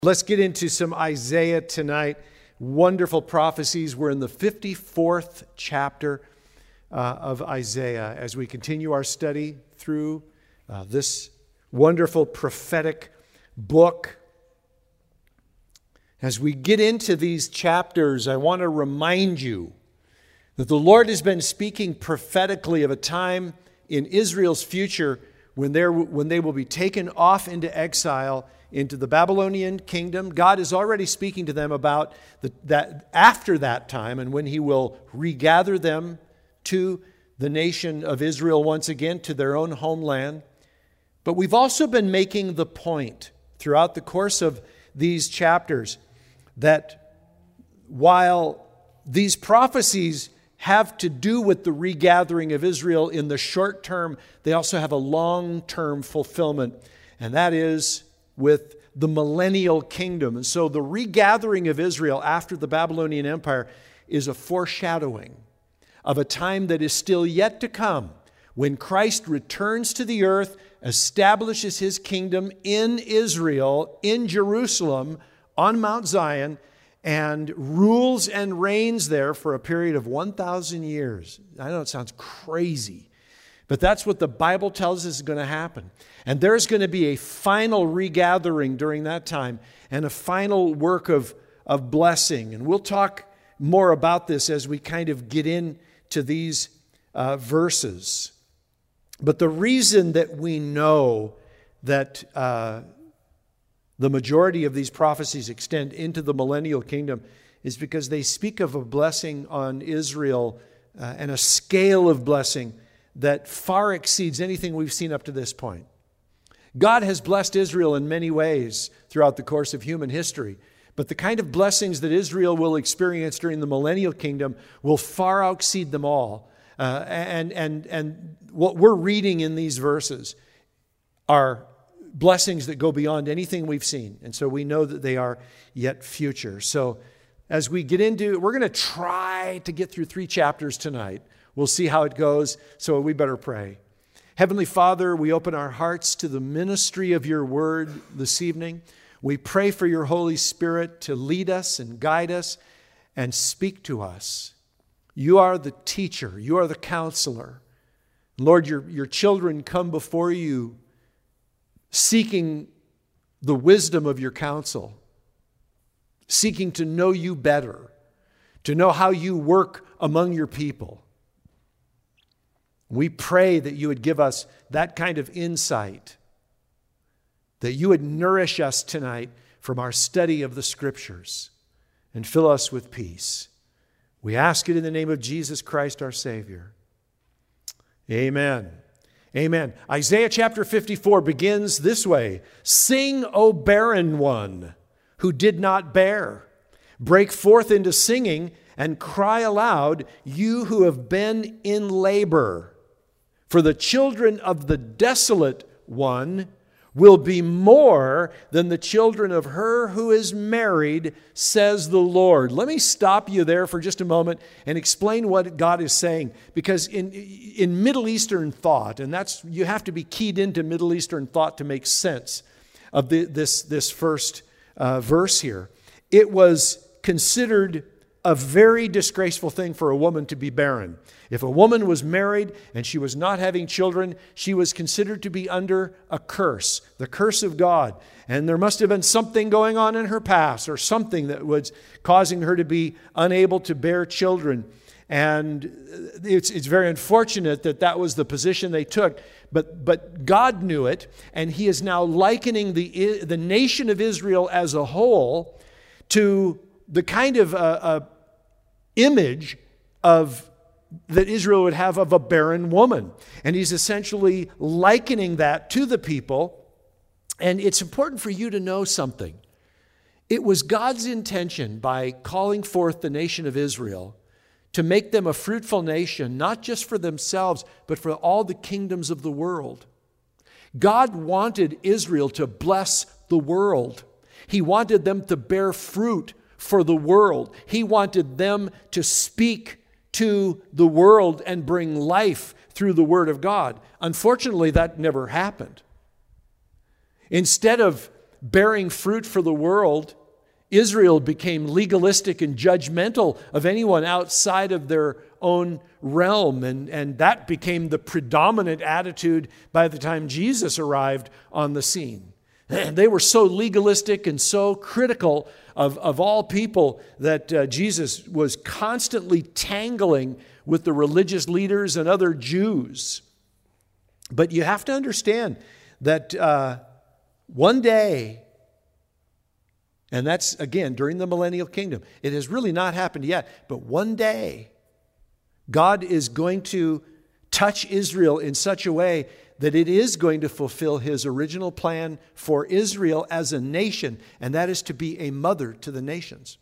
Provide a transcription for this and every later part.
Let's get into some Isaiah tonight. Wonderful prophecies. We're in the 54th chapter of Isaiah as we continue our study through this wonderful prophetic book. As we get into these chapters, I want to remind you that the Lord has been speaking prophetically of a time in Israel's future when they will be taken off into exile into the Babylonian kingdom. God is already speaking to them about that after that time and when He will regather them to the nation of Israel once again, to their own homeland. But we've also been making the point throughout the course of these chapters that while these prophecies have to do with the regathering of Israel in the short term, they also have a long-term fulfillment, and that is with the millennial kingdom. And so the regathering of Israel after the Babylonian Empire is a foreshadowing of a time that is still yet to come when Christ returns to the earth, establishes His kingdom in Israel, in Jerusalem, on Mount Zion, and rules and reigns there for a period of 1,000 years. I know it sounds crazy, but that's what the Bible tells us is going to happen. And there's going to be a final regathering during that time and a final work of blessing. And we'll talk more about this as we kind of get into these verses. But the reason that we know that the majority of these prophecies extend into the millennial kingdom is because they speak of a blessing on Israel and a scale of blessing that far exceeds anything we've seen up to this point. God has blessed Israel in many ways throughout the course of human history, but the kind of blessings that Israel will experience during the millennial kingdom will far exceed them all. And what we're reading in these verses are blessings that go beyond anything we've seen. And so we know that they are yet future. So as we get into, we're going to try to get through 3 chapters tonight. We'll see how it goes, so we better pray. Heavenly Father, we open our hearts to the ministry of your word this evening. We pray for your Holy Spirit to lead us and guide us and speak to us. You are the teacher. You are the counselor. Lord, your children come before you seeking the wisdom of your counsel, seeking to know you better, to know how you work among your people. We pray that you would give us that kind of insight, that you would nourish us tonight from our study of the Scriptures and fill us with peace. We ask it in the name of Jesus Christ, our Savior. Amen. Amen. Isaiah chapter 54 begins this way. Sing, O barren one who did not bear. Break forth into singing and cry aloud, you who have been in labor. For the children of the desolate one will be more than the children of her who is married, says the Lord. Let me stop you there for just a moment and explain what God is saying. Because in Middle Eastern thought, and that's, you have to be keyed into Middle Eastern thought to make sense of this first verse here. It was considered a very disgraceful thing for a woman to be barren. If a woman was married and she was not having children, she was considered to be under a curse, the curse of God. And there must have been something going on in her past or something that was causing her to be unable to bear children. And it's very unfortunate that that was the position they took. But God knew it, and He is now likening the nation of Israel as a whole to the kind of image that Israel would have of a barren woman. And He's essentially likening that to the people. And it's important for you to know something. It was God's intention by calling forth the nation of Israel to make them a fruitful nation, not just for themselves, but for all the kingdoms of the world. God wanted Israel to bless the world. He wanted them to bear fruit for the world. He wanted them to speak to the world and bring life through the Word of God. Unfortunately, that never happened. Instead of bearing fruit for the world, Israel became legalistic and judgmental of anyone outside of their own realm. And that became the predominant attitude by the time Jesus arrived on the scene. They were so legalistic and so critical of all people that Jesus was constantly tangling with the religious leaders and other Jews. But you have to understand that one day, and that's, again, during the millennial kingdom. It has really not happened yet. But one day, God is going to touch Israel in such a way that it is going to fulfill His original plan for Israel as a nation, and that is to be a mother to the nations.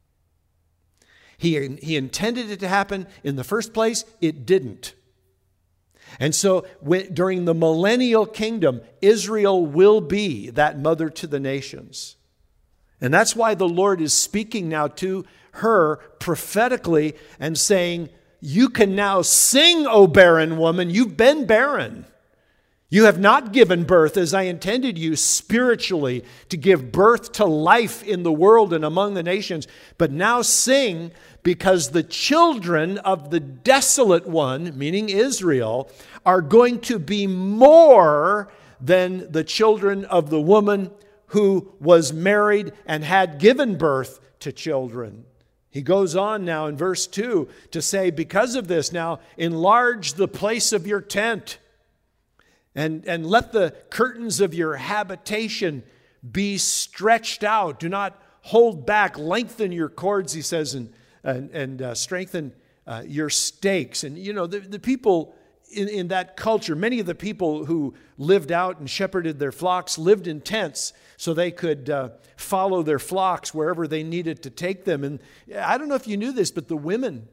He intended it to happen in the first place. It didn't. And so during the millennial kingdom, Israel will be that mother to the nations. And that's why the Lord is speaking now to her prophetically and saying, you can now sing, O barren woman. You've been barren. You have not given birth as I intended you spiritually to give birth to life in the world and among the nations. But now sing, because the children of the desolate one, meaning Israel, are going to be more than the children of the woman who was married and had given birth to children. He goes on now in verse 2 to say, because of this, now enlarge the place of your tent and let the curtains of your habitation be stretched out. Do not hold back. Lengthen your cords, he says, and strengthen your stakes. And, you know, the people in that culture, many of the people who lived out and shepherded their flocks lived in tents so they could follow their flocks wherever they needed to take them. And I don't know if you knew this, but the women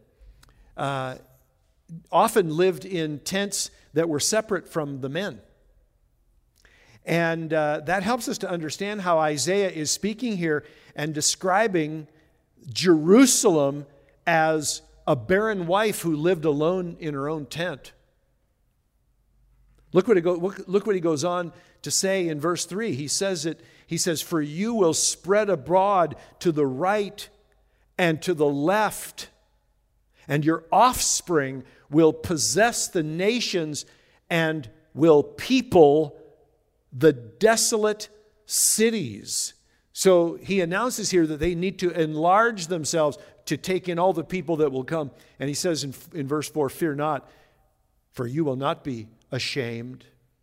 often lived in tents that were separate from the men. And that helps us to understand how Isaiah is speaking here and describing Jerusalem as a barren wife who lived alone in her own tent. Look what he goes on to say in verse 3. He says, for you will spread abroad to the right and to the left, and your offspring will possess the nations and will people the desolate cities. So he announces here that they need to enlarge themselves to take in all the people that will come. And he says in verse 4, fear not, for you will not be ashamed.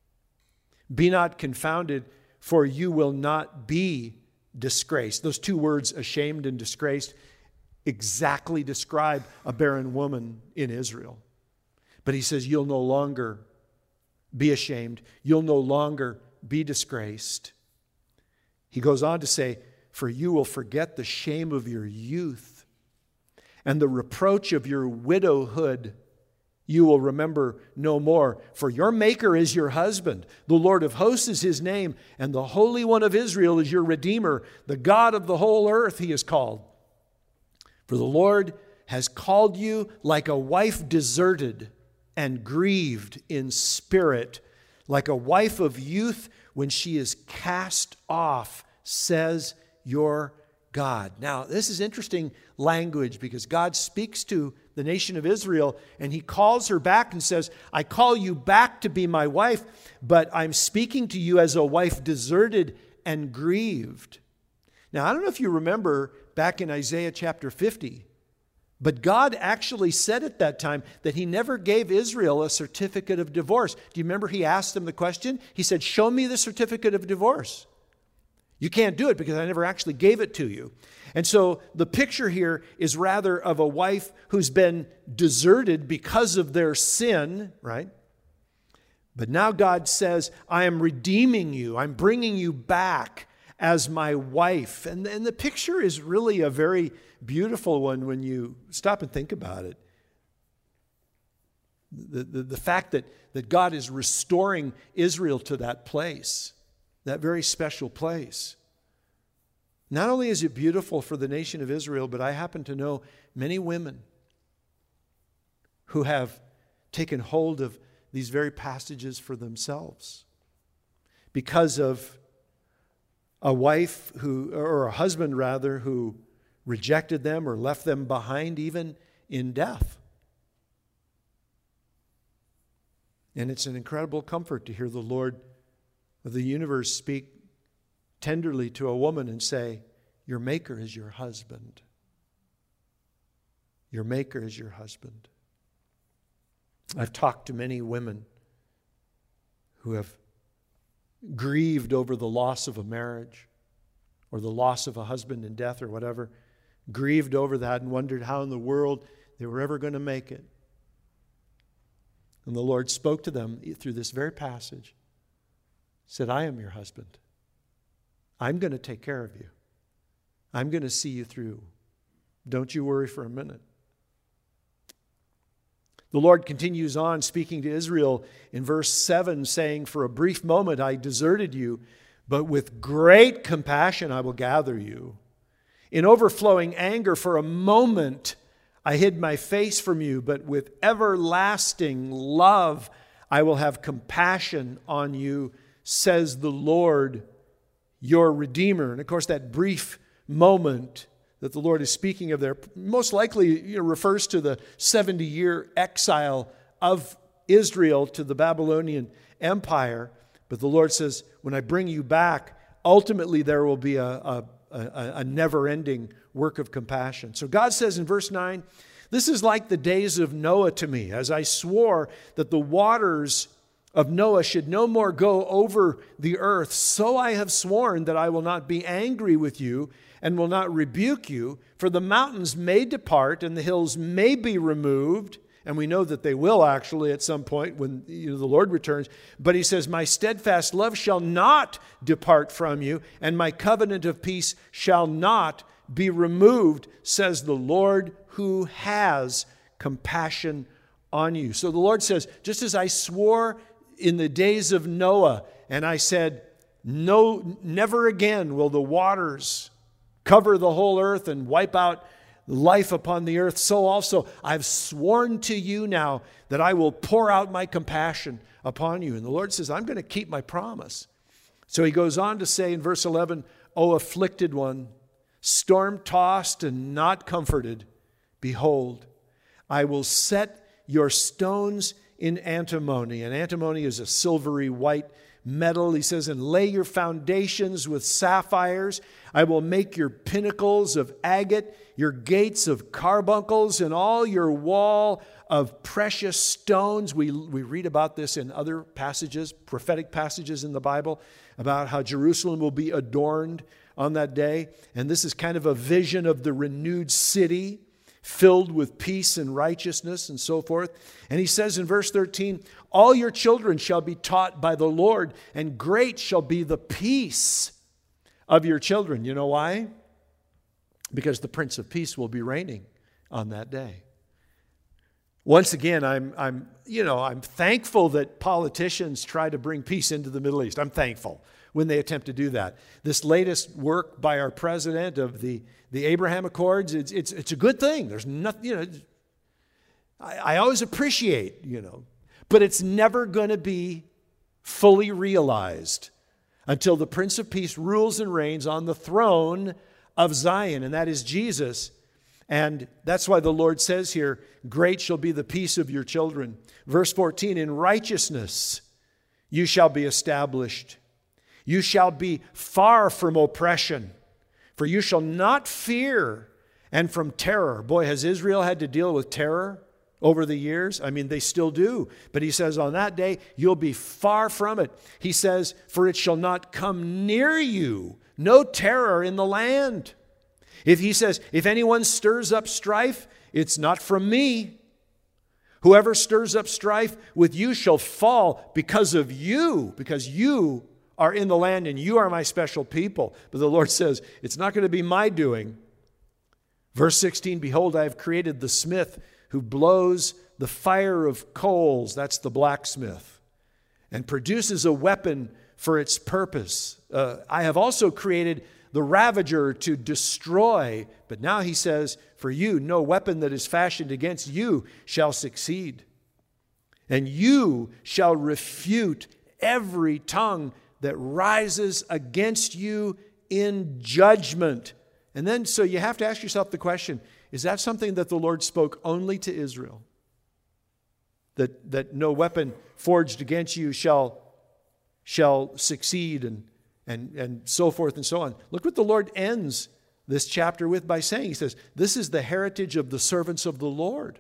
Be not confounded, for you will not be disgraced. Those two words, ashamed and disgraced, exactly describe a barren woman in Israel. But he says you'll no longer be ashamed. You'll no longer be disgraced. He goes on to say, for you will forget the shame of your youth and the reproach of your widowhood. You will remember no more. For your Maker is your husband. The Lord of hosts is His name. And the Holy One of Israel is your Redeemer. The God of the whole earth He is called. For the Lord has called you like a wife deserted and grieved in spirit, like a wife of youth when she is cast off, says your God. Now, this is interesting language because God speaks to the nation of Israel and He calls her back and says, I call you back to be my wife, but I'm speaking to you as a wife deserted and grieved. Now, I don't know if you remember back in Isaiah chapter 50, but God actually said at that time that He never gave Israel a certificate of divorce. Do you remember He asked them the question? He said, show me the certificate of divorce. You can't do it because I never actually gave it to you. And so the picture here is rather of a wife who's been deserted because of their sin, right? But now God says, I am redeeming you. I'm bringing you back as my wife. And the picture is really a very beautiful one when you stop and think about it. The fact that God is restoring Israel to that place, that very special place. Not only is it beautiful for the nation of Israel, but I happen to know many women who have taken hold of these very passages for themselves because of a wife or a husband rather, who rejected them or left them behind even in death. And it's an incredible comfort to hear the Lord of the universe speak tenderly to a woman and say, your Maker is your husband. Your Maker is your husband. I've talked to many women who have grieved over the loss of a marriage or the loss of a husband in death or whatever, grieved over that and wondered how in the world they were ever going to make it. And the Lord spoke to them through this very passage, said, I am your husband. I'm going to take care of you. I'm going to see you through. Don't you worry for a minute. The Lord continues on speaking to Israel in verse 7, saying, for a brief moment I deserted you, but with great compassion I will gather you. In overflowing anger for a moment I hid my face from you, but with everlasting love I will have compassion on you, says the Lord, your Redeemer. And of course, that brief moment that the Lord is speaking of there most likely refers to the 70-year exile of Israel to the Babylonian Empire. But the Lord says, when I bring you back, ultimately there will be a never-ending work of compassion. So God says in verse 9, this is like the days of Noah to me, as I swore that the waters of Noah should no more go over the earth. So I have sworn that I will not be angry with you and will not rebuke you, for the mountains may depart and the hills may be removed. And we know that they will actually at some point when the Lord returns. But he says, my steadfast love shall not depart from you, and my covenant of peace shall not be removed, says the Lord who has compassion on you. So the Lord says, just as I swore in the days of Noah, and I said, no, never again will the waters cover the whole earth and wipe out life upon the earth, so also I've sworn to you now that I will pour out my compassion upon you. And the Lord says, I'm going to keep my promise. So he goes on to say in verse 11, O afflicted one, storm-tossed and not comforted, behold, I will set your stones in antimony. And antimony is a silvery white metal. He says, and lay your foundations with sapphires. I will make your pinnacles of agate, your gates of carbuncles, and all your wall of precious stones. We read about this in other passages, prophetic passages in the Bible, about how Jerusalem will be adorned on that day. And this is kind of a vision of the renewed city, filled with peace and righteousness and so forth. And he says in verse 13, all your children shall be taught by the Lord, and great shall be the peace of your children. You know why? Because the Prince of Peace will be reigning on that day. Once again, I'm thankful that politicians try to bring peace into the Middle East. I'm thankful when they attempt to do that. This latest work by our president of the Abraham Accords, it's a good thing. There's nothing, I always appreciate, but it's never going to be fully realized until the Prince of Peace rules and reigns on the throne of Zion, and that is Jesus. And that's why the Lord says here, great shall be the peace of your children. Verse 14, in righteousness you shall be established. You shall be far from oppression, for you shall not fear, and from terror. Boy, has Israel had to deal with terror over the years? I mean, they still do. But he says, on that day, you'll be far from it. He says, for it shall not come near you. No terror in the land. He says, if anyone stirs up strife, it's not from me. Whoever stirs up strife with you shall fall because of you, because you are in the land and you are my special people. But the Lord says, it's not going to be my doing. Verse 16, behold, I have created the smith who blows the fire of coals, that's the blacksmith, and produces a weapon for its purpose. I have also created the ravager to destroy, but now he says, for you, no weapon that is fashioned against you shall succeed. And you shall refute every tongue that rises against you in judgment. And then, so you have to ask yourself the question, is that something that the Lord spoke only to Israel? That no weapon forged against you shall succeed, and so forth and so on. Look what the Lord ends this chapter with by saying. He says, this is the heritage of the servants of the Lord.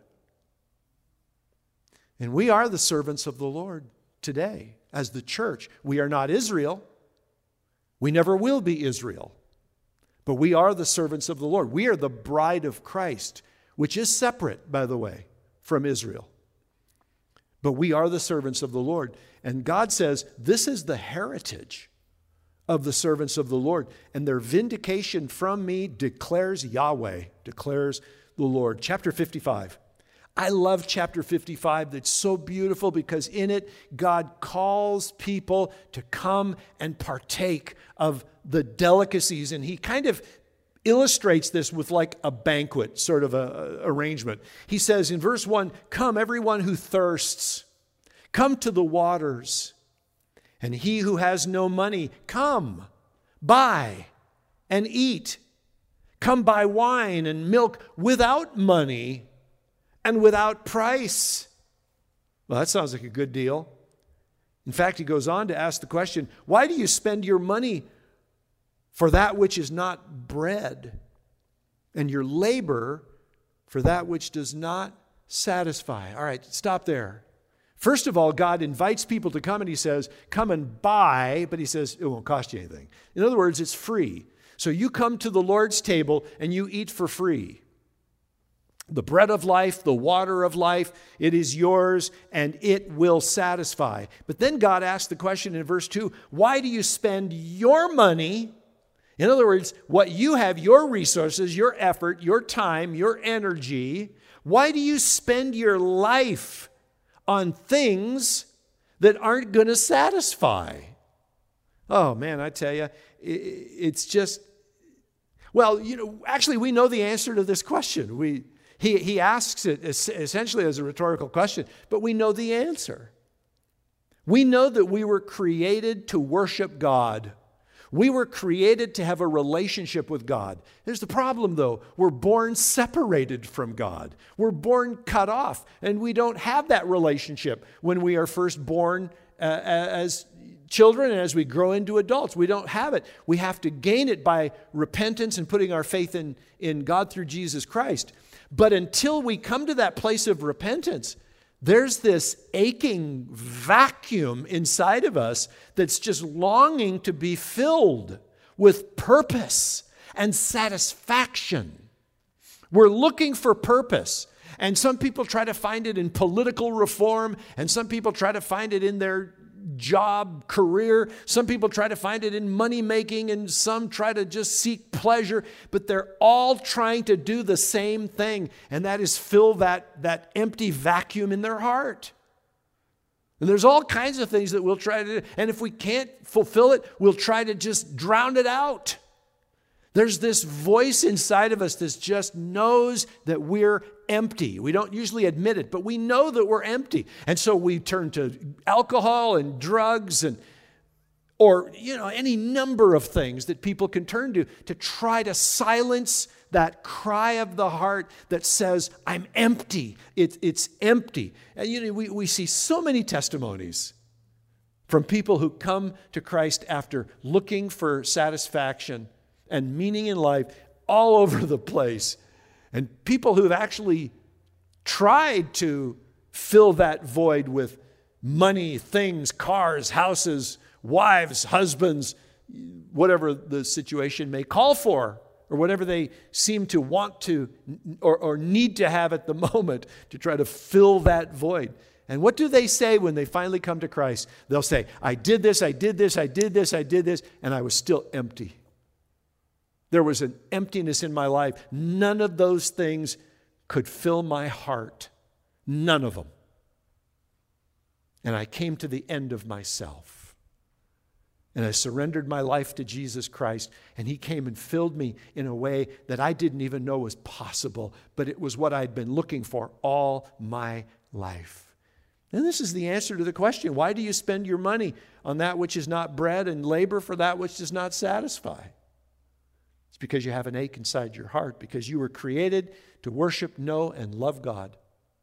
And we are the servants of the Lord today as the church. We are not Israel. We never will be Israel. But we are the servants of the Lord. We are the bride of Christ, which is separate, by the way, from Israel. But we are the servants of the Lord. And God says, this is the heritage of the servants of the Lord. And their vindication from me declares Yahweh, declares the Lord. Chapter 55. I love chapter 55. That's so beautiful because in it, God calls people to come and partake of the delicacies. And he kind of illustrates this with like a banquet sort of a arrangement. He says in verse 1, come everyone who thirsts, come to the waters. And he who has no money, come, buy and eat. Come buy wine and milk without money and without price. Well, that sounds like a good deal. In fact, he goes on to ask the question, why do you spend your money for that which is not bread, and your labor for that which does not satisfy? All right, stop there. First of all, God invites people to come and he says, come and buy, but he says it won't cost you anything. In other words, it's free. So you come to the Lord's table and you eat for free. The bread of life, the water of life, it is yours and it will satisfy. But then God asks the question in verse 2, why do you spend your money? In other words, what you have, your resources, your effort, your time, your energy, why do you spend your life on things that aren't going to satisfy? Oh man, I tell you, it's just, well, actually we know the answer to this question. He asks it essentially as a rhetorical question, but we know the answer. We know that we were created to worship God. We were created to have a relationship with God. Here's the problem, though. We're born separated from God. We're born cut off, and we don't have that relationship when we are first born as children and as we grow into adults. We don't have it. We have to gain it by repentance and putting our faith in God through Jesus Christ. But until we come to that place of repentance, there's this aching vacuum inside of us that's just longing to be filled with purpose and satisfaction. We're looking for purpose. And some people try to find it in political reform, and some people try to find it in their job, career. Some people try to find it in money making, and some try to just seek pleasure, but they're all trying to do the same thing, and that is fill that empty vacuum in their heart. And there's all kinds of things that we'll try to do, and if we can't fulfill it, we'll try to just drown it out. There's this voice inside of us that just knows that we're empty. We don't usually admit it, but we know that we're empty. And so we turn to alcohol and drugs or any number of things that people can turn to try to silence that cry of the heart that says, I'm empty. It's empty. And we see so many testimonies from people who come to Christ after looking for satisfaction and meaning in life all over the place. And people who've actually tried to fill that void with money, things, cars, houses, wives, husbands, whatever the situation may call for, or whatever they seem to want to or need to have at the moment to try to fill that void. And what do they say when they finally come to Christ? They'll say, I did this, I did this, I did this, I did this, and I was still empty. There was an emptiness in my life. None of those things could fill my heart. None of them. And I came to the end of myself. And I surrendered my life to Jesus Christ, and he came and filled me in a way that I didn't even know was possible, but it was what I'd been looking for all my life. And this is the answer to the question, why do you spend your money on that which is not bread and labor for that which does not satisfy? It's because you have an ache inside your heart, because you were created to worship, know, and love God.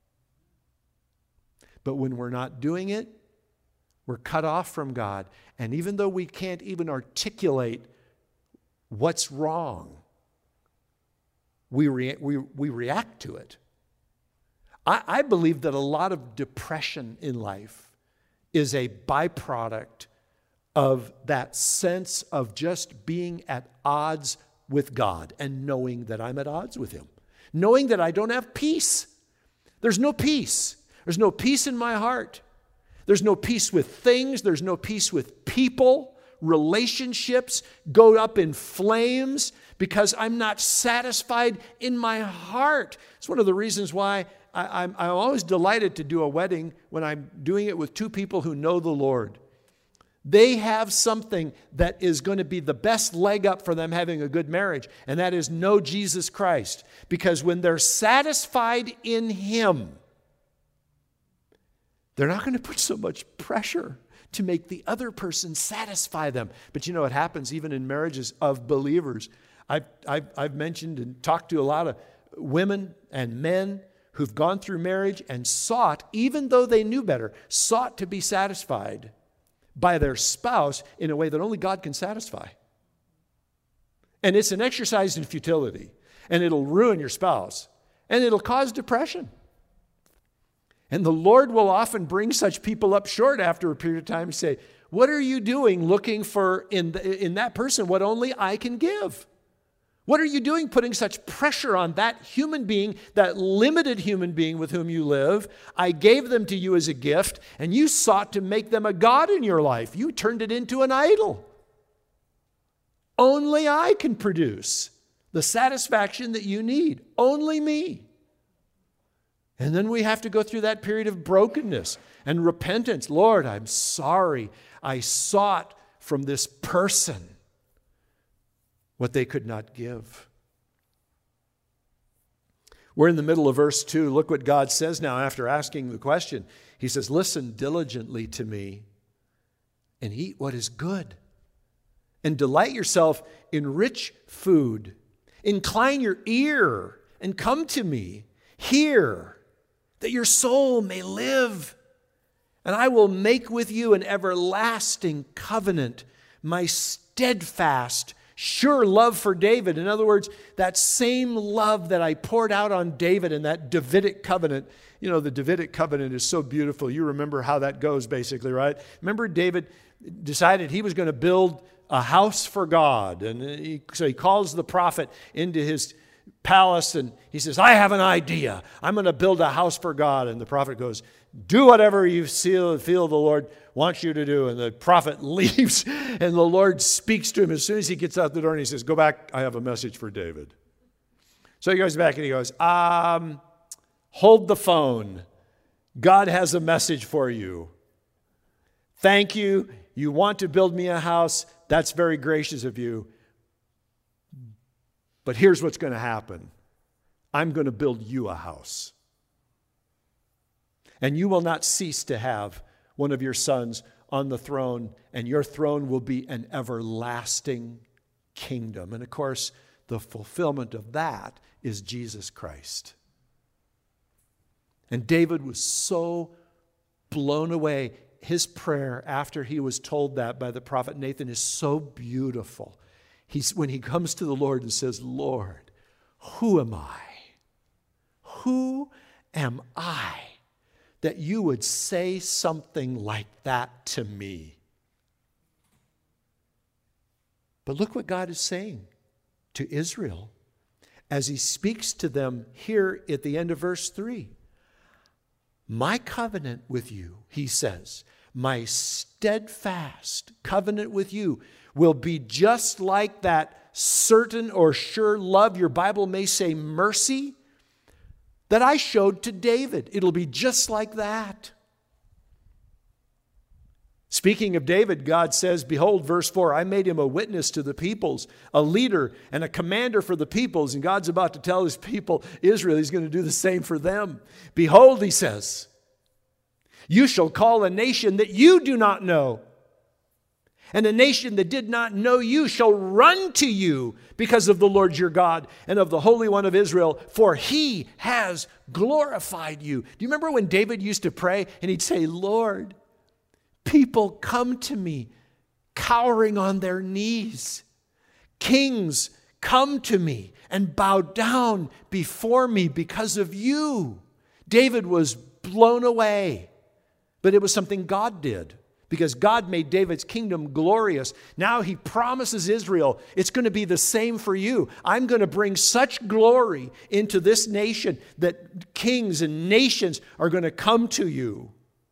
But when we're not doing it, we're cut off from God. And even though we can't even articulate what's wrong, we react to it. I believe that a lot of depression in life is a byproduct of that sense of just being at odds with God and knowing that I'm at odds with Him. Knowing that I don't have peace. There's no peace. There's no peace in my heart. There's no peace with things. There's no peace with people. Relationships go up in flames because I'm not satisfied in my heart. It's one of the reasons why I'm always delighted to do a wedding when I'm doing it with two people who know the Lord. They have something that is going to be the best leg up for them having a good marriage, and that is know Jesus Christ. Because when they're satisfied in Him, they're not going to put so much pressure to make the other person satisfy them. But you know, it happens even in marriages of believers. I've mentioned and talked to a lot of women and men who've gone through marriage and sought, even though they knew better, sought to be satisfied by their spouse in a way that only God can satisfy. And it's an exercise in futility. And it'll ruin your spouse. And it'll cause depression. And the Lord will often bring such people up short after a period of time and say, what are you doing looking for in that person what only I can give? What are you doing putting such pressure on that human being, that limited human being with whom you live? I gave them to you as a gift, and you sought to make them a god in your life. You turned it into an idol. Only I can produce the satisfaction that you need. Only me. And then we have to go through that period of brokenness and repentance. Lord, I'm sorry. I sought from this person what they could not give. We're in the middle of verse 2. Look what God says now after asking the question. He says, listen diligently to me and eat what is good, and delight yourself in rich food. Incline your ear and come to me. Hear, that your soul may live. And I will make with you an everlasting covenant, my steadfast, sure love for David. In other words, that same love that I poured out on David in that Davidic covenant. You know, the Davidic covenant is so beautiful. You remember how that goes, basically, right? Remember David decided he was going to build a house for God. And so he calls the prophet into his palace and he says, I have an idea. I'm going to build a house for God. And the prophet goes, do whatever you feel the Lord wants you to do. And the prophet leaves and the Lord speaks to him as soon as he gets out the door and he says, go back, I have a message for David. So he goes back and he goes, hold the phone. God has a message for you. Thank you. You want to build me a house. That's very gracious of you. But here's what's going to happen. I'm going to build you a house. And you will not cease to have one of your sons on the throne, and your throne will be an everlasting kingdom. And of course, the fulfillment of that is Jesus Christ. And David was so blown away. His prayer after he was told that by the prophet Nathan is so beautiful. When he comes to the Lord and says, Lord, who am I? Who am I that you would say something like that to me? But look what God is saying to Israel as he speaks to them here at the end of verse 3. My covenant with you, he says, my steadfast covenant with you will be just like that certain or sure love, your Bible may say mercy, that I showed to David. It'll be just like that. Speaking of David, God says, behold, verse 4, I made him a witness to the peoples, a leader and a commander for the peoples. And God's about to tell his people, Israel, he's going to do the same for them. Behold, he says, you shall call a nation that you do not know, And a nation that did not know you shall run to you because of the Lord your God and of the Holy One of Israel, for he has glorified you. Do you remember when David used to pray and he'd say, Lord, people come to me cowering on their knees. Kings come to me and bow down before me because of you. David was blown away, but it was something God did. Because God made David's kingdom glorious. Now he promises Israel, it's going to be the same for you. I'm going to bring such glory into this nation that kings and nations are going to come to you.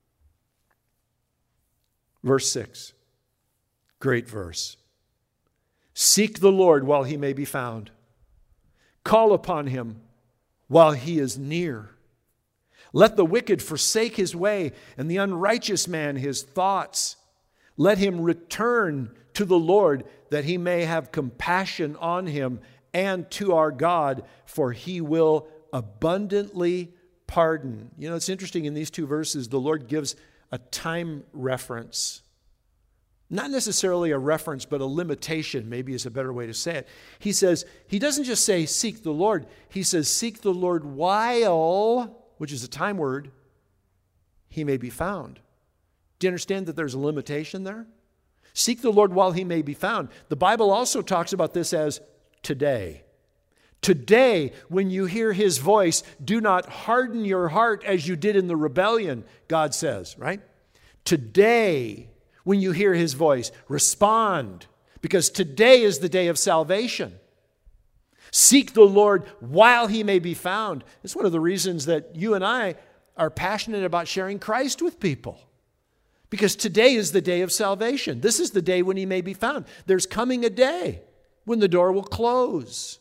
Verse 6, great verse. Seek the Lord while he may be found. Call upon him while he is near. Let the wicked forsake his way, and the unrighteous man his thoughts. Let him return to the Lord, that he may have compassion on him, and to our God, for he will abundantly pardon. You know, it's interesting in these two verses, the Lord gives a time reference. Not necessarily a reference, but a limitation, maybe is a better way to say it. He says, he doesn't just say, seek the Lord. He says, seek the Lord while, which is a time word, he may be found. Do you understand that there's a limitation there? Seek the Lord while he may be found. The Bible also talks about this as today. Today, when you hear his voice, do not harden your heart as you did in the rebellion, God says, right? Today, when you hear his voice, respond, because today is the day of salvation. Seek the Lord while he may be found. It's one of the reasons that you and I are passionate about sharing Christ with people. Because today is the day of salvation. This is the day when he may be found. There's coming a day when the door will close.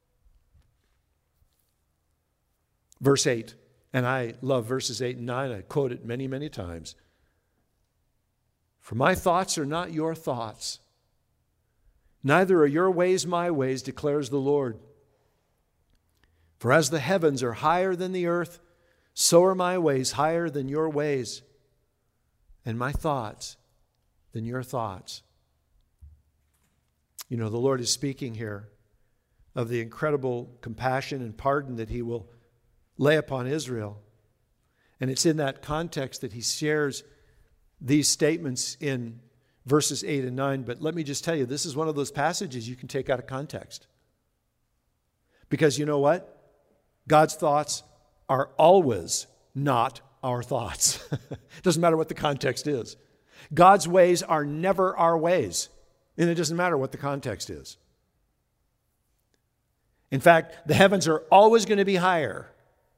Verse 8, and I love verses 8 and 9. I quote it many, many times. For my thoughts are not your thoughts. Neither are your ways my ways, declares the Lord. For as the heavens are higher than the earth, so are my ways higher than your ways, and my thoughts than your thoughts. You know, the Lord is speaking here of the incredible compassion and pardon that he will lay upon Israel. And it's in that context that he shares these statements in verses 8 and 9, but let me just tell you, this is one of those passages you can take out of context. Because you know what? God's thoughts are always not our thoughts. It doesn't matter what the context is. God's ways are never our ways, and it doesn't matter what the context is. In fact, the heavens are always going to be higher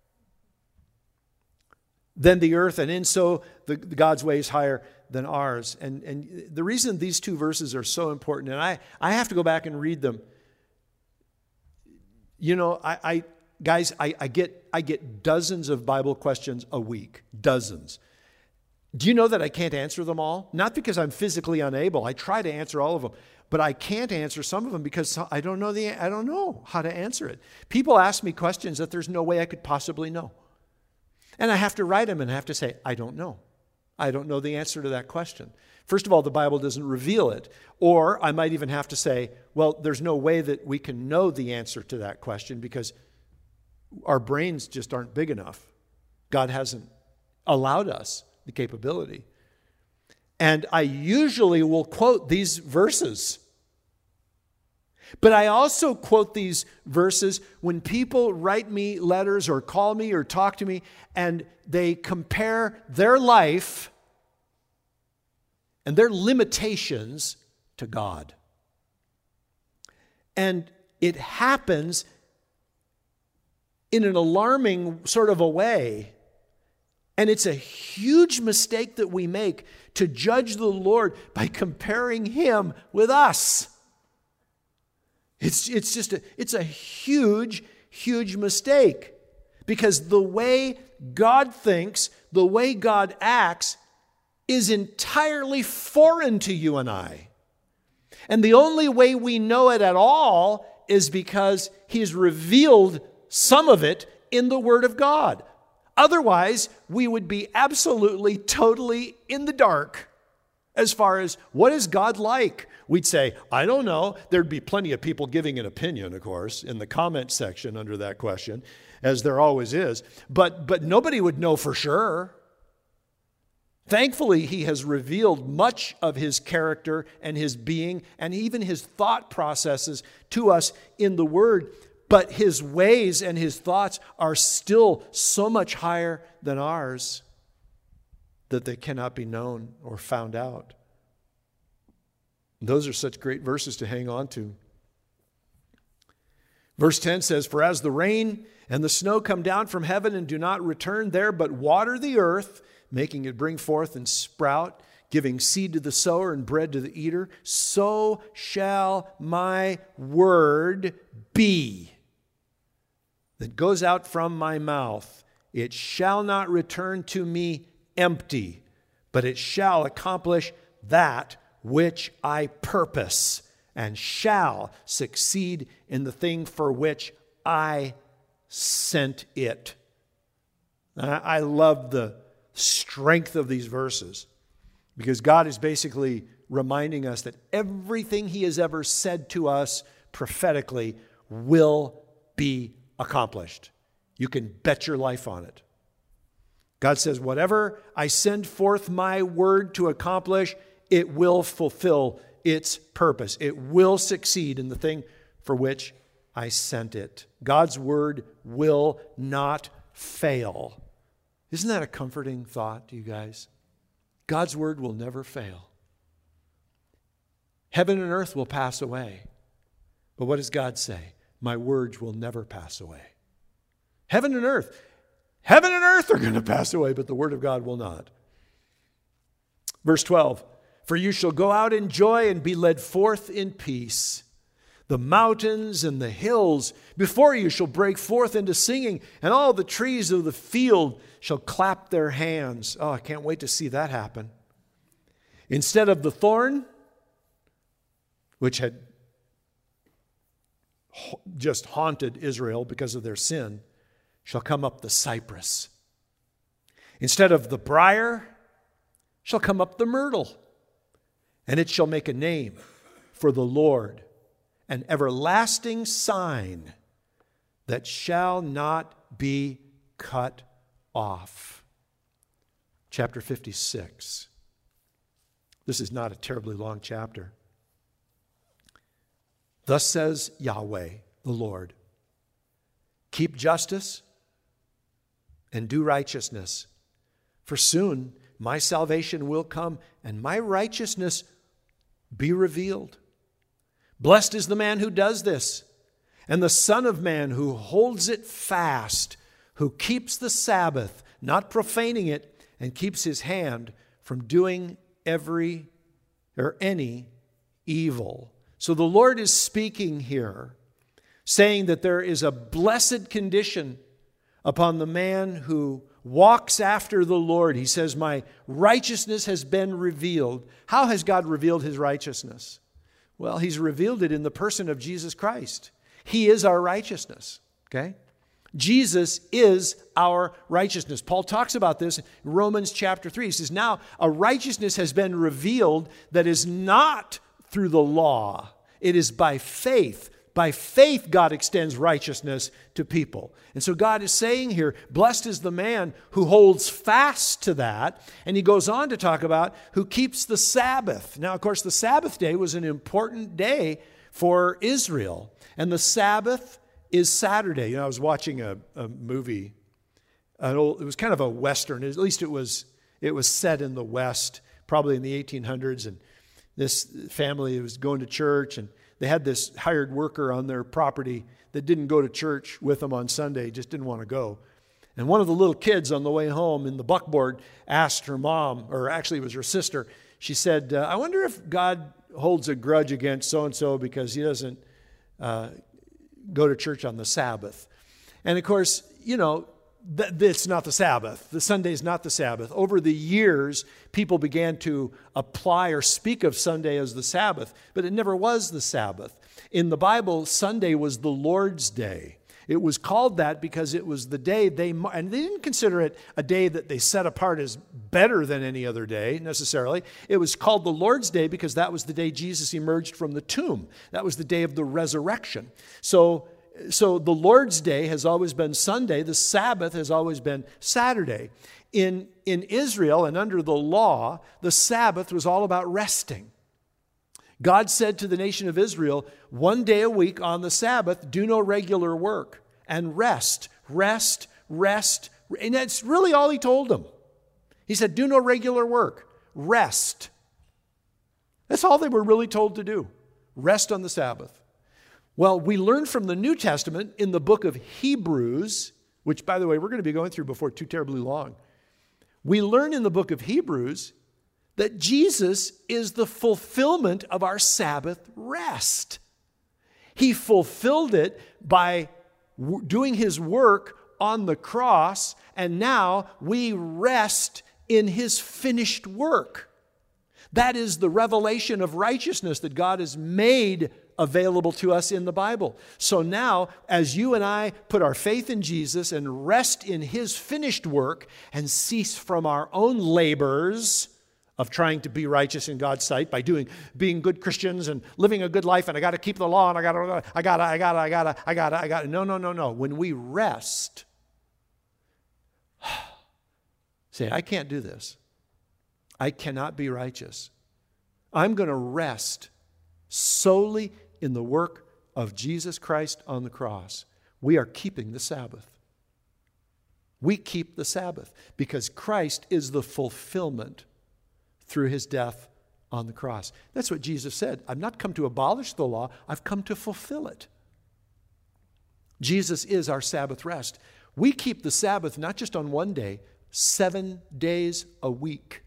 than the earth, and in so God's ways higher than ours. And the reason these two verses are so important, and I have to go back and read them. You know, I get dozens of Bible questions a week, dozens. Do you know that I can't answer them all? Not because I'm physically unable. I try to answer all of them, but I can't answer some of them because I don't know how to answer it. People ask me questions that there's no way I could possibly know. And I have to write them and I have to say, I don't know. I don't know the answer to that question. First of all, the Bible doesn't reveal it. Or I might even have to say, well, there's no way that we can know the answer to that question because our brains just aren't big enough. God hasn't allowed us the capability. And I usually will quote these verses. But I also quote these verses when people write me letters or call me or talk to me and they compare their life and their limitations to God. And it happens in an alarming sort of a way. And it's a huge mistake that we make to judge the Lord by comparing him with us. It's a huge, huge mistake because the way God thinks, the way God acts is entirely foreign to you and I. And the only way we know it at all is because he's revealed some of it in the Word of God. Otherwise, we would be absolutely, totally in the dark As far as what is God like? We'd say, I don't know. There'd be plenty of people giving an opinion, of course, in the comment section under that question, as there always is. But nobody would know for sure. Thankfully, he has revealed much of his character and his being and even his thought processes to us in the Word. But his ways and his thoughts are still so much higher than ours that they cannot be known or found out. Those are such great verses to hang on to. Verse 10 says, "For as the rain and the snow come down from heaven and do not return there, but water the earth, making it bring forth and sprout, giving seed to the sower and bread to the eater, so shall my word be that goes out from my mouth. It shall not return to me empty, but it shall accomplish that which I purpose, and shall succeed in the thing for which I sent it." I love the strength of these verses, because God is basically reminding us that everything he has ever said to us prophetically will be accomplished. You can bet your life on it. God says, whatever I send forth my word to accomplish, it will fulfill its purpose. It will succeed in the thing for which I sent it. God's word will not fail. Isn't that a comforting thought to you guys? God's word will never fail. Heaven and earth will pass away. But what does God say? My words will never pass away. Heaven and earth are going to pass away, but the word of God will not. Verse 12, "For you shall go out in joy and be led forth in peace. The mountains and the hills before you shall break forth into singing, and all the trees of the field shall clap their hands." Oh, I can't wait to see that happen. "Instead of the thorn, which had just haunted Israel because of their sin, shall come up the cypress. Instead of the briar, shall come up the myrtle. And it shall make a name for the Lord, an everlasting sign that shall not be cut off." Chapter 56. This is not a terribly long chapter. "Thus says Yahweh, the Lord, keep justice and do righteousness, for soon my salvation will come and my righteousness be revealed. Blessed is the man who does this, and the Son of Man who holds it fast, who keeps the Sabbath, not profaning it, and keeps his hand from doing any evil." So the Lord is speaking here, saying that there is a blessed condition upon the man who walks after the Lord. He says, my righteousness has been revealed. How has God revealed his righteousness? Well, he's revealed it in the person of Jesus Christ. He is our righteousness, okay? Jesus is our righteousness. Paul talks about this in Romans chapter 3. He says, now a righteousness has been revealed that is not through the law. It is by faith. By faith, God extends righteousness to people. And so God is saying here, blessed is the man who holds fast to that. And he goes on to talk about who keeps the Sabbath. Now, of course, the Sabbath day was an important day for Israel. And the Sabbath is Saturday. You know, I was watching a movie. It was kind of a Western. At least it was set in the West, probably in the 1800s. And this family was going to church, and they had this hired worker on their property that didn't go to church with them on Sunday, just didn't want to go. And one of the little kids on the way home in the buckboard asked her mom, or actually it was her sister, she said, I wonder if God holds a grudge against so-and-so because he doesn't go to church on the Sabbath. And of course, you know, it's not the Sabbath. The Sunday is not the Sabbath. Over the years, people began to apply or speak of Sunday as the Sabbath, but it never was the Sabbath. In the Bible, Sunday was the Lord's day. It was called that because it was the day and they didn't consider it a day that they set apart as better than any other day necessarily. It was called the Lord's Day because that was the day Jesus emerged from the tomb. That was the day of the resurrection. So the Lord's Day has always been Sunday. The Sabbath has always been Saturday. In Israel and under the law, the Sabbath was all about resting. God said to the nation of Israel, 1 day a week on the Sabbath, do no regular work and rest. And that's really all he told them. He said, do no regular work, rest. That's all they were really told to do, rest on the Sabbath. Well, we learn from the New Testament in the book of Hebrews, which, by the way, we're going to be going through before too terribly long. We learn in the book of Hebrews that Jesus is the fulfillment of our Sabbath rest. He fulfilled it by doing his work on the cross, and now we rest in his finished work. That is the revelation of righteousness that God has made available to us in the Bible. So now, as you and I put our faith in Jesus and rest in his finished work and cease from our own labors of trying to be righteous in God's sight by being good Christians and living a good life, and I got to keep the law, and I got to. No. When we rest, say, I can't do this. I cannot be righteous. I'm going to rest solely in the work of Jesus Christ on the cross. We are keeping the Sabbath. We keep the Sabbath because Christ is the fulfillment through his death on the cross. That's what Jesus said. I've not come to abolish the law. I've come to fulfill it. Jesus is our Sabbath rest. We keep the Sabbath not just on one day, 7 days a week.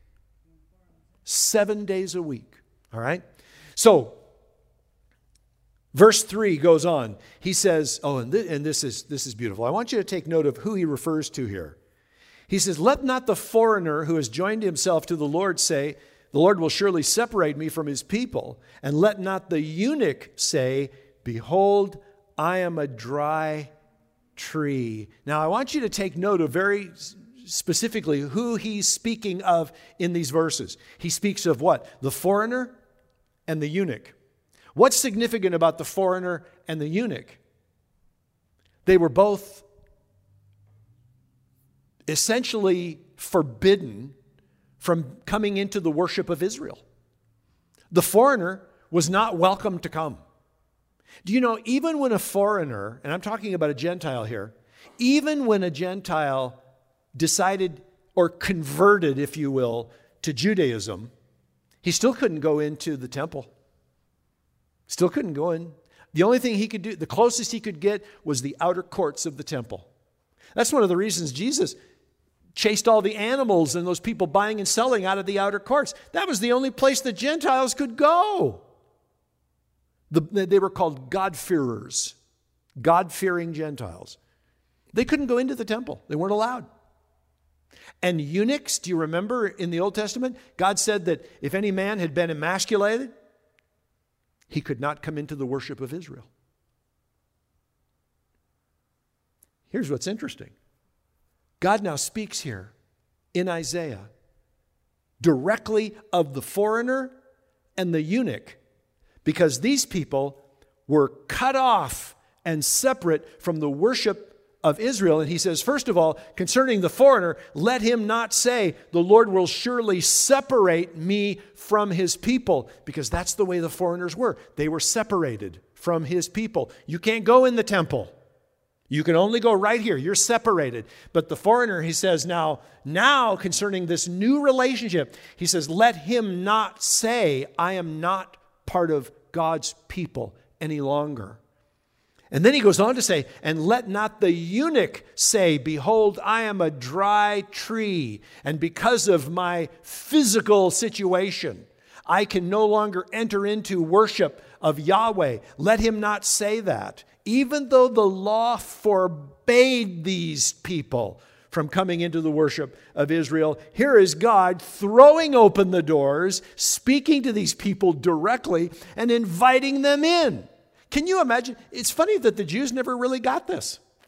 7 days a week. All right? So, verse 3 goes on. He says, and this is beautiful. I want you to take note of who he refers to here. He says, let not the foreigner who has joined himself to the Lord say, the Lord will surely separate me from his people. And let not the eunuch say, behold, I am a dry tree. Now, I want you to take note of very specifically who he's speaking of in these verses. He speaks of what? The foreigner and the eunuch. What's significant about the foreigner and the eunuch? They were both essentially forbidden from coming into the worship of Israel. The foreigner was not welcome to come. Do you know, even when a foreigner, and I'm talking about a Gentile here, even when a Gentile decided or converted, if you will, to Judaism, he still couldn't go into the temple. Still couldn't go in. The only thing he could do, the closest he could get was the outer courts of the temple. That's one of the reasons Jesus chased all the animals and those people buying and selling out of the outer courts. That was the only place the Gentiles could go. They were called God-fearers, God-fearing Gentiles. They couldn't go into the temple. They weren't allowed. And eunuchs, do you remember in the Old Testament, God said that if any man had been emasculated, he could not come into the worship of Israel. Here's what's interesting. God now speaks here in Isaiah directly of the foreigner and the eunuch, because these people were cut off and separate from the worship of Israel. And he says, first of all, concerning the foreigner, let him not say, the Lord will surely separate me from his people, because that's the way the foreigners were. They were separated from his people. You can't go in the temple. You can only go right here. You're separated. But the foreigner, he says, now concerning this new relationship, he says, let him not say, I am not part of God's people any longer. And then he goes on to say, and let not the eunuch say, behold, I am a dry tree, and because of my physical situation, I can no longer enter into worship of Yahweh. Let him not say that. Even though the law forbade these people from coming into the worship of Israel, here is God throwing open the doors, speaking to these people directly, and inviting them in. Can you imagine? It's funny that the Jews never really got this.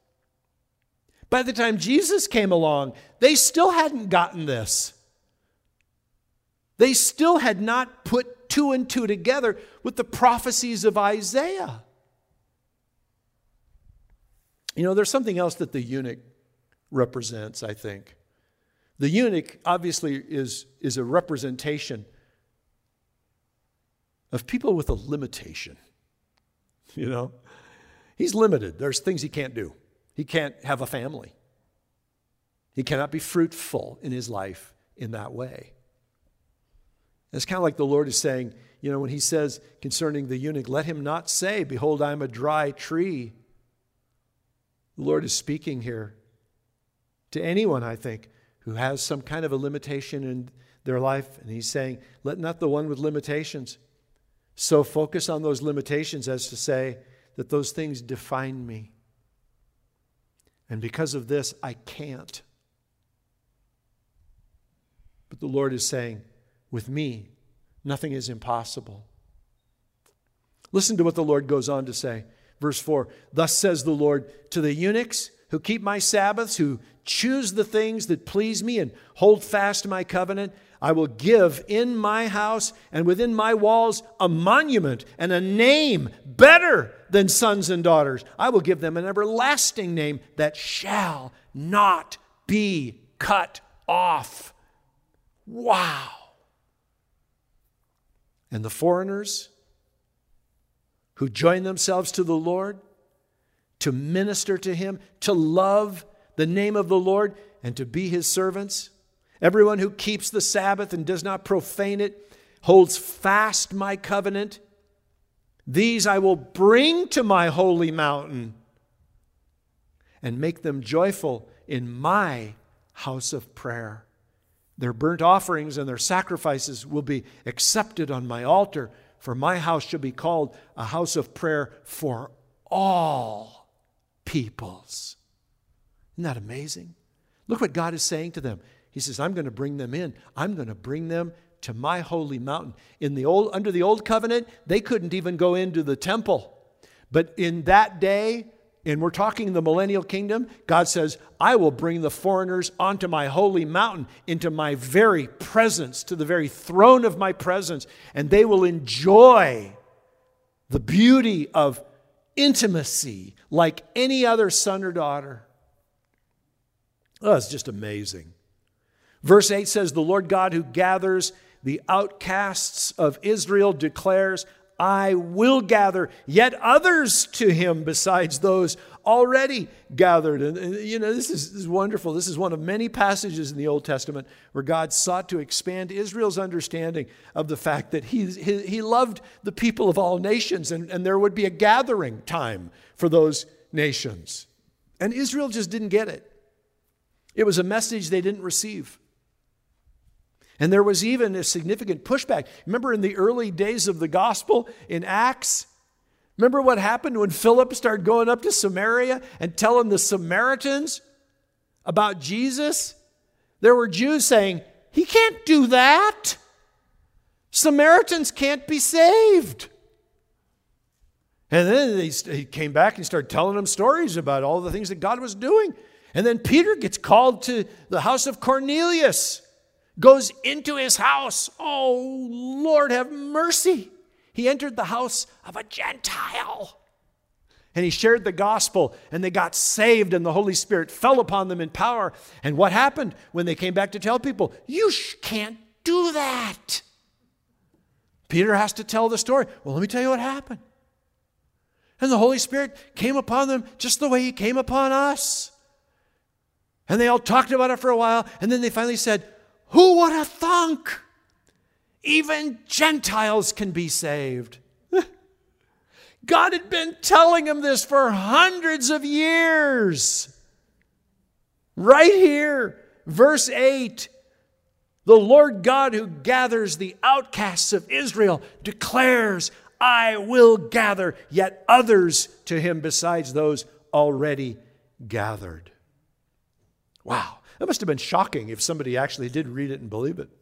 By the time Jesus came along, they still hadn't gotten this. They still had not put two and two together with the prophecies of Isaiah. There's something else that the eunuch represents, I think. The eunuch obviously is a representation of people with a limitation. He's limited. There's things he can't do. He can't have a family. He cannot be fruitful in his life in that way. It's kind of like the Lord is saying, when he says concerning the eunuch, let him not say, behold, I am a dry tree. The Lord is speaking here to anyone, I think, who has some kind of a limitation in their life. And he's saying, let not the one with limitations so focus on those limitations as to say that those things define me. And because of this, I can't. But the Lord is saying, with me, nothing is impossible. Listen to what the Lord goes on to say. Verse 4, thus says the Lord to the eunuchs who keep my Sabbaths, who choose the things that please me and hold fast my covenant, I will give in my house and within my walls a monument and a name better than sons and daughters. I will give them an everlasting name that shall not be cut off. Wow. And the foreigners who join themselves to the Lord, to minister to him, to love the name of the Lord, and to be his servants. Everyone who keeps the Sabbath and does not profane it, holds fast my covenant. These I will bring to my holy mountain and make them joyful in my house of prayer. Their burnt offerings and their sacrifices will be accepted on my altar, for my house shall be called a house of prayer for all peoples. Isn't that amazing? Look what God is saying to them. He says, I'm going to bring them in. I'm going to bring them to my holy mountain. Under the old covenant, they couldn't even go into the temple. But in that day, and we're talking the millennial kingdom, God says, I will bring the foreigners onto my holy mountain, into my very presence, to the very throne of my presence, and they will enjoy the beauty of intimacy like any other son or daughter. Oh, it's just amazing. Verse 8 says, the Lord God who gathers the outcasts of Israel declares, I will gather yet others to him besides those already gathered. And this is wonderful. This is one of many passages in the Old Testament where God sought to expand Israel's understanding of the fact that he loved the people of all nations, and there would be a gathering time for those nations. And Israel just didn't get it. It was a message they didn't receive. And there was even a significant pushback. Remember in the early days of the gospel in Acts? Remember what happened when Philip started going up to Samaria and telling the Samaritans about Jesus? There were Jews saying, he can't do that. Samaritans can't be saved. And then he came back and started telling them stories about all the things that God was doing. And then Peter gets called to the house of Cornelius. Goes into his house. Oh, Lord, have mercy. He entered the house of a Gentile. And he shared the gospel, and they got saved, and the Holy Spirit fell upon them in power. And what happened when they came back to tell people? You can't do that. Peter has to tell the story. Well, let me tell you what happened. And the Holy Spirit came upon them just the way he came upon us. And they all talked about it for a while, and then they finally said, who would have thunk? Even Gentiles can be saved. God had been telling them this for hundreds of years. Right here, verse 8, the Lord God who gathers the outcasts of Israel declares, I will gather yet others to him besides those already gathered. Wow. That must have been shocking if somebody actually did read it and believe it.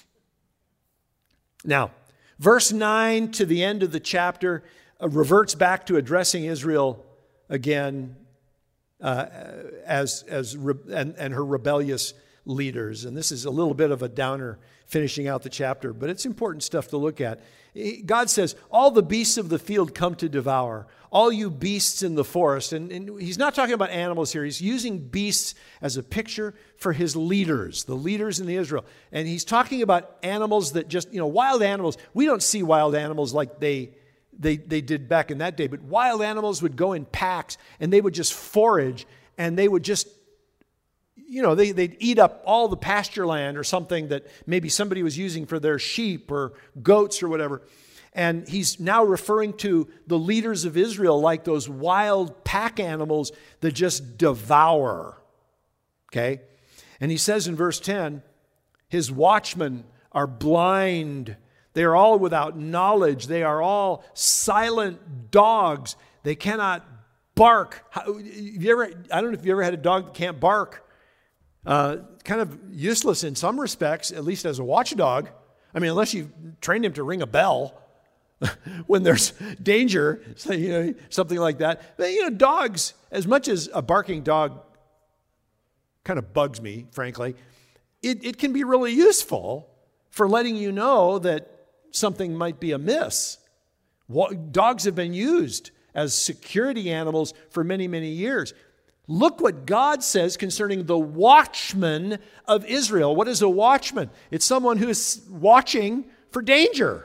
Now, verse 9 to the end of the chapter reverts back to addressing Israel again and her rebellious leaders. And this is a little bit of a downer finishing out the chapter, but it's important stuff to look at. God says, all the beasts of the field come to devour, all you beasts in the forest. And he's not talking about animals here. He's using beasts as a picture for his leaders, the leaders in Israel. And he's talking about animals that just, wild animals. We don't see wild animals like they did back in that day, but wild animals would go in packs and they would just forage and they would just, they'd eat up all the pasture land or something that maybe somebody was using for their sheep or goats or whatever. And he's now referring to the leaders of Israel like those wild pack animals that just devour. Okay? And he says in verse 10, his watchmen are blind. They are all without knowledge. They are all silent dogs. They cannot bark. I don't know if you ever had a dog that can't bark. Kind of useless in some respects, at least as a watchdog. I mean, unless you've trained him to ring a bell when there's danger, something like that. But, dogs, as much as a barking dog kind of bugs me, frankly, it can be really useful for letting you know that something might be amiss. Dogs have been used as security animals for many, many years. Look what God says concerning the watchman of Israel. What is a watchman? It's someone who is watching for danger.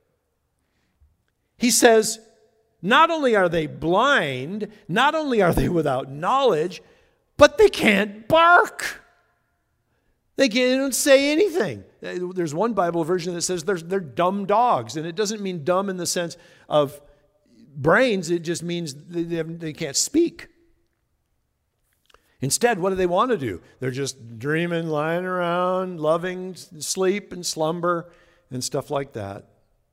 He says, not only are they blind, not only are they without knowledge, but they can't bark. They don't say anything. There's one Bible version that says they're dumb dogs, and it doesn't mean dumb in the sense of brains. It just means they can't speak. Instead, what do they want to do? They're just dreaming, lying around, loving sleep and slumber and stuff like that.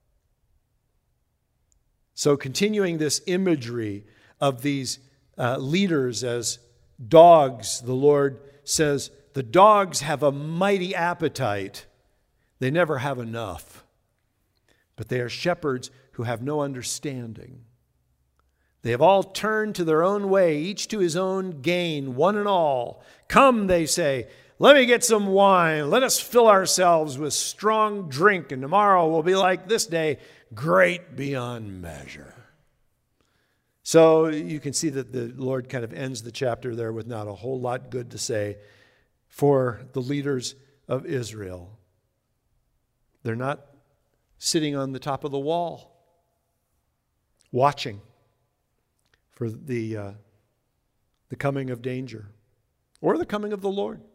So continuing this imagery of these leaders as dogs, the Lord says, the dogs have a mighty appetite. They never have enough. But they are shepherds who have no understanding. They have all turned to their own way, each to his own gain, one and all. Come, they say, let me get some wine. Let us fill ourselves with strong drink, and tomorrow will be like this day, great beyond measure. So you can see that the Lord kind of ends the chapter there with not a whole lot good to say for the leaders of Israel. They're not sitting on the top of the wall, watching for the coming of danger or the coming of the Lord.